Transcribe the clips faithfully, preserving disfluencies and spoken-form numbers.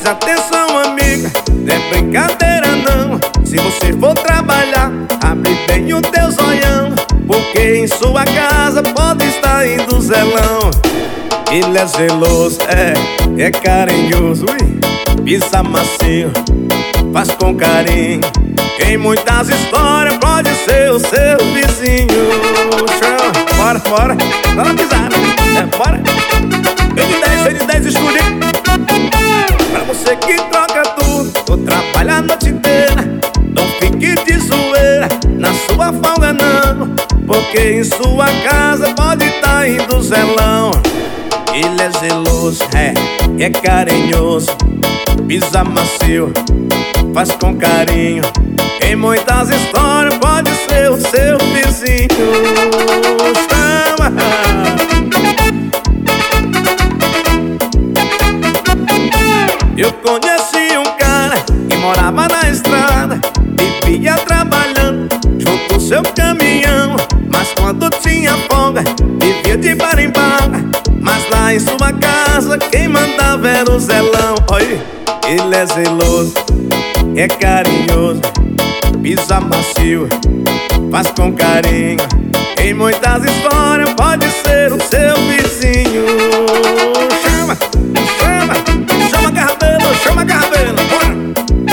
Preste atenção, amiga, não é brincadeira não. Se você for trabalhar, abre bem o teu zoião, porque em sua casa pode estar indo zelão. Ele é zeloso, é, é carinhoso, ui, pisa macio, faz com carinho. Em muitas histórias pode ser o seu vizinho. Chama, bora, bora, dá uma pisada, é, bora. Vem de dez, vem de dez, escolhe. Pra você que troca tudo, vou trabalhar a noite inteira. Não fique de zoeira na sua folga não, porque em sua casa pode estar indo zelão. Ele é zeloso, é, é carinhoso, pisa macio, faz com carinho. Em muitas histórias pode ser o seu vizinho. Chama. Eu conheci um cara que morava na estrada, vivia trabalhando junto ao seu caminhão. Mas quando tinha folga, vivia de bar em bar. Mas lá em sua casa, quem mandava era o zelão. Oi, ele é zeloso, é carinhoso, pisa macio, faz com carinho. Em muitas histórias pode ser o seu vizinho. Chama, chama, chama Carabelo, chama Carabelo, bora!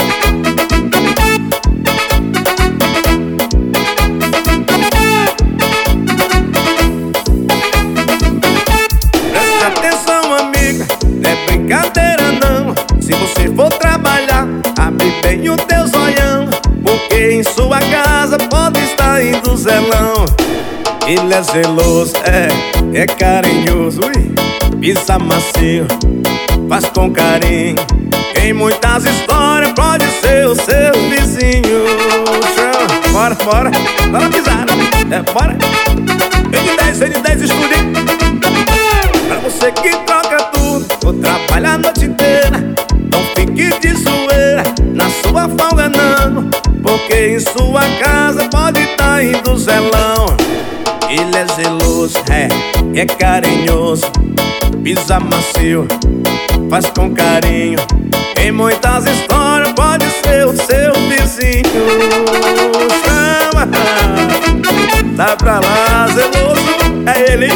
Preste atenção, amiga, não é brincadeira não. Se você for trabalhar, abre bem o teu zoião, porque em sua casa pode estar indo zelão. Ele é zeloso, é, é carinhoso, ui, pisa macio, faz com carinho. Em muitas histórias pode ser o seu vizinho. Chama, bora, bora, dá uma pisada, é, bora. Vem de dez, vem de dez, escolhe. Pra você que troca tudo, vou trabalhar a noite inteira. Não fique de zoeira na sua folga não, porque em sua casa pode estar indo zelão. Ele é zeloso, é, é carinhoso, pisa macio, faz com carinho. Em muitas histórias pode ser o seu vizinho. Chama, sai pra lá, zeloso, é ele.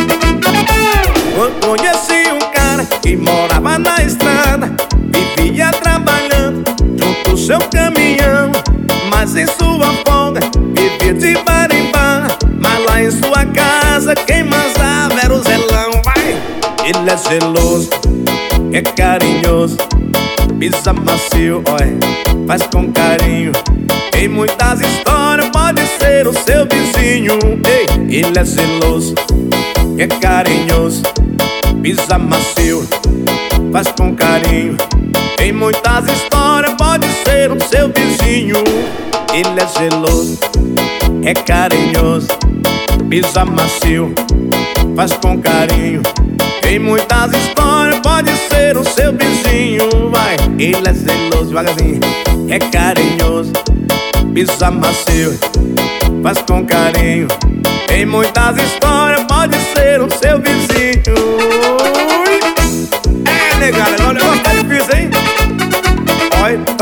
Eu conheci um cara que morava na estrada, vivia trabalhando junto ao seu caminhão. Mas em sua folga, vivia de bar em bar. Mas lá em sua casa, quem mandava era o zelão, vai! Ele é zeloso, é carinhoso, pisa macio, oi, faz com carinho. Em muitas histórias pode ser o seu vizinho. Ei, ele é zeloso, é carinhoso, pisa macio, faz com carinho. Em muitas histórias pode ser o seu vizinho. Ele é zeloso, é carinhoso, pisa macio, faz com carinho. Em muitas histórias pode ser o seu vizinho, vai. Ele é zeloso, devagarzinho, é carinhoso, pisa macio, faz com carinho. Em muitas histórias pode ser o seu vizinho. É, negada, agora o negócio tá difícil, hein? Olha.